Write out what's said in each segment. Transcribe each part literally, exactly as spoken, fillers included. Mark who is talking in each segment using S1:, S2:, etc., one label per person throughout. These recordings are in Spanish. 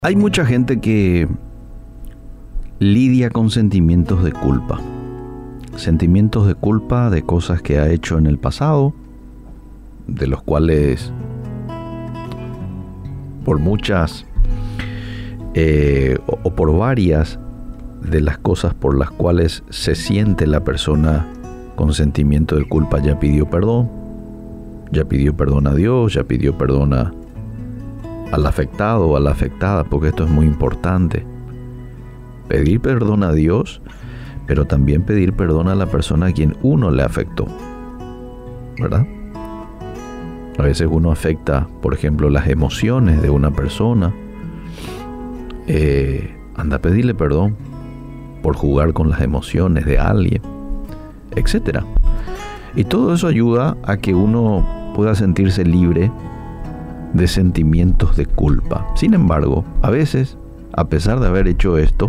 S1: Hay mucha gente que lidia con sentimientos de culpa. Sentimientos de culpa de cosas que ha hecho en el pasado, de los cuales por muchas eh, o, o por varias de las cosas por las cuales se siente la persona con sentimiento de culpa ya pidió perdón, ya pidió perdón a Dios, ya pidió perdón a al afectado o a la afectada, porque esto es muy importante. Pedir perdón a Dios, pero también pedir perdón a la persona a quien uno le afectó, ¿verdad? A veces uno afecta, por ejemplo, las emociones de una persona. Eh, anda a pedirle perdón por jugar con las emociones de alguien, etcétera. Y todo eso ayuda a que uno pueda sentirse libre de sentimientos de culpa. Sin embargo, a veces, a pesar de haber hecho esto,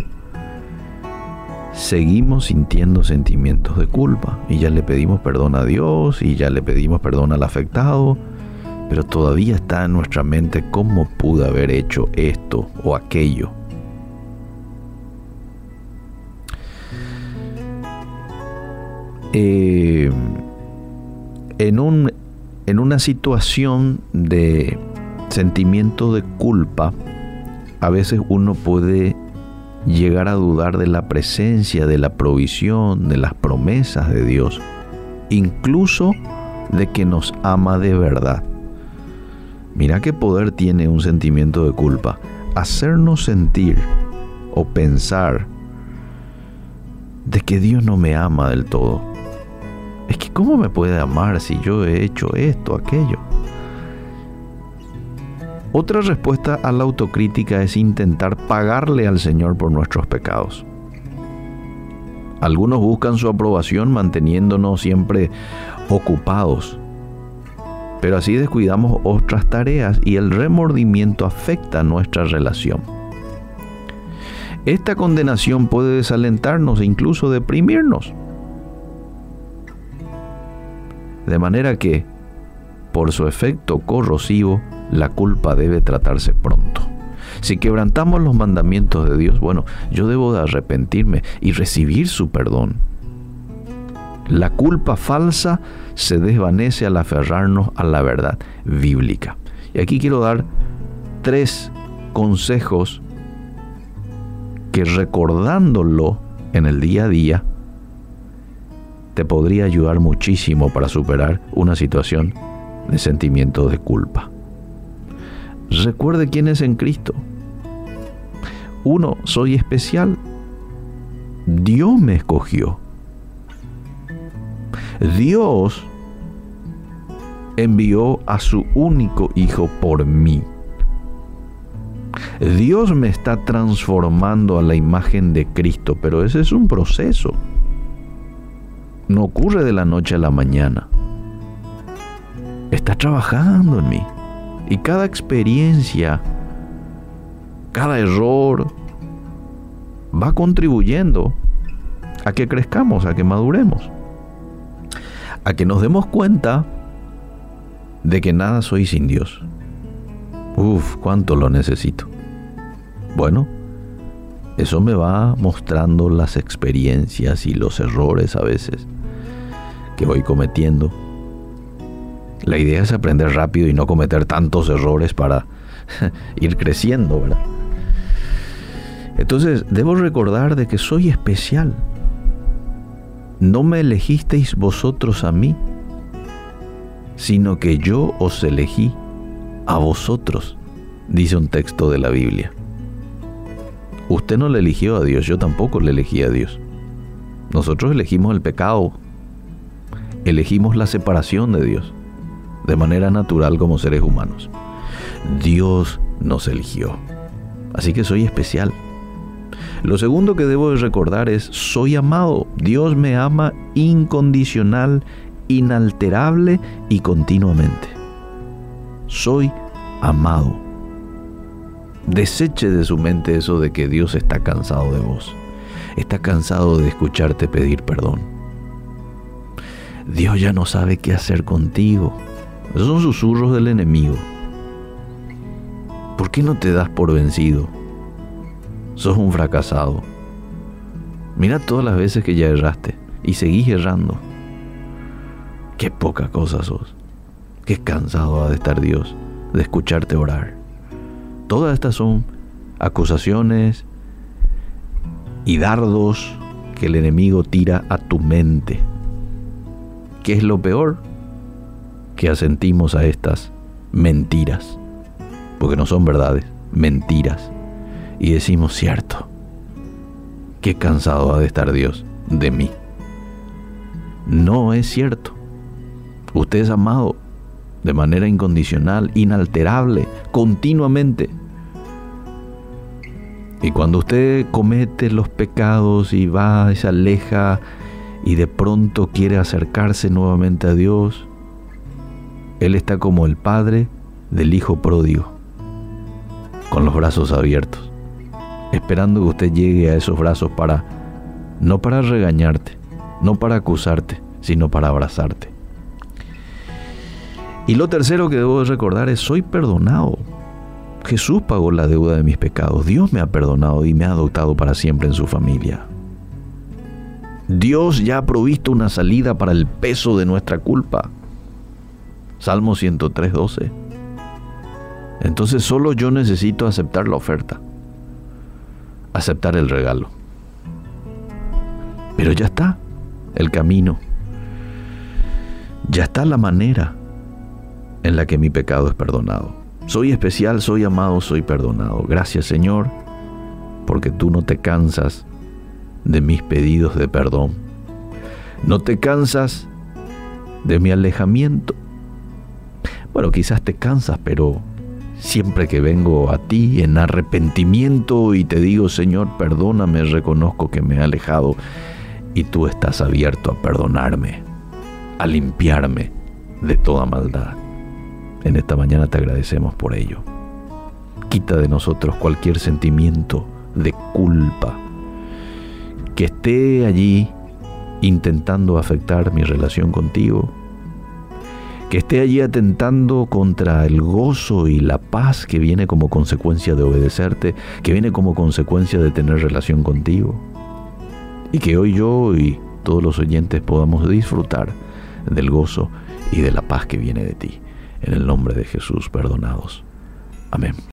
S1: seguimos sintiendo sentimientos de culpa y ya le pedimos perdón a Dios y ya le pedimos perdón al afectado, pero todavía está en nuestra mente cómo pude haber hecho esto o aquello. Eh, en un en una situación de sentimiento de culpa, a veces uno puede llegar a dudar de la presencia, de la provisión, de las promesas de Dios, incluso de que nos ama de verdad. Mira qué poder tiene un sentimiento de culpa, hacernos sentir o pensar de que Dios no me ama del todo. Es que ¿cómo me puede amar si yo he hecho esto, aquello? Otra respuesta a la autocrítica es intentar pagarle al Señor por nuestros pecados. Algunos buscan su aprobación manteniéndonos siempre ocupados, pero así descuidamos otras tareas y el remordimiento afecta nuestra relación. Esta condenación puede desalentarnos e incluso deprimirnos. De manera que, por su efecto corrosivo, la culpa debe tratarse pronto. Si quebrantamos los mandamientos de Dios, bueno, yo debo de arrepentirme y recibir su perdón. La culpa falsa se desvanece al aferrarnos a la verdad bíblica. Y aquí quiero dar tres consejos que, recordándolo en el día a día, te podría ayudar muchísimo para superar una situación de sentimiento de culpa. Recuerde quién es en Cristo. Uno, soy especial. Dios me escogió. Dios envió a su único Hijo por mí. Dios me está transformando a la imagen de Cristo, pero ese es un proceso. No ocurre de la noche a la mañana. Está trabajando en mí. Y cada experiencia, cada error, va contribuyendo a que crezcamos, a que maduremos, a que nos demos cuenta de que nada soy sin Dios. Uf, cuánto lo necesito. Bueno, eso me va mostrando las experiencias y los errores a veces que voy cometiendo. La idea es aprender rápido y no cometer tantos errores para ir creciendo, ¿verdad? Entonces, debo recordar de que soy especial. No me elegisteis vosotros a mí, sino que yo os elegí a vosotros, dice un texto de la Biblia. Usted no le eligió a Dios, yo tampoco le elegí a Dios. Nosotros elegimos el pecado, elegimos la separación de Dios, de manera natural como seres humanos. Dios nos eligió. Así que soy especial. Lo segundo que debo de recordar es, soy amado. Dios me ama incondicional, inalterable y continuamente. Soy amado. Deseche de su mente eso de que Dios está cansado de vos. Está cansado de escucharte pedir perdón. Dios ya no sabe qué hacer contigo. Esos son susurros del enemigo. ¿Por qué no te das por vencido? sos un fracasado. Mira todas las veces que ya erraste y seguís errando. Qué poca cosa sos. Qué cansado ha de estar Dios de escucharte orar. Todas estas son acusaciones y dardos que el enemigo tira a tu mente. ¿Qué es lo peor? Que asentimos a estas mentiras, porque no son verdades, mentiras, y decimos: cierto, qué cansado ha de estar Dios de mí. No es cierto. Usted es amado de manera incondicional, inalterable, continuamente. Y cuando usted comete los pecados y va y se aleja y de pronto quiere acercarse nuevamente a Dios, Él está como el padre del hijo pródigo, con los brazos abiertos, esperando que usted llegue a esos brazos para, no para regañarte, no para acusarte, sino para abrazarte. Y lo tercero que debo recordar es: soy perdonado. Jesús pagó la deuda de mis pecados. Dios me ha perdonado y me ha adoptado para siempre en su familia. Dios ya ha provisto una salida para el peso de nuestra culpa. Salmo ciento tres, doce. Entonces solo yo necesito aceptar la oferta, aceptar el regalo. Pero ya está el camino, ya está la manera en la que mi pecado es perdonado. Soy especial, soy amado, soy perdonado. Gracias, Señor, porque tú no te cansas de mis pedidos de perdón. No te cansas de mi alejamiento. Bueno, quizás te cansas, pero siempre que vengo a ti en arrepentimiento y te digo: Señor, perdóname, reconozco que me he alejado, y tú estás abierto a perdonarme, a limpiarme de toda maldad. En esta mañana te agradecemos por ello. Quita de nosotros cualquier sentimiento de culpa que esté allí intentando afectar mi relación contigo, que esté allí atentando contra el gozo y la paz que viene como consecuencia de obedecerte, que viene como consecuencia de tener relación contigo. Y que hoy yo y todos los oyentes podamos disfrutar del gozo y de la paz que viene de ti. En el nombre de Jesús, perdonados. Amén.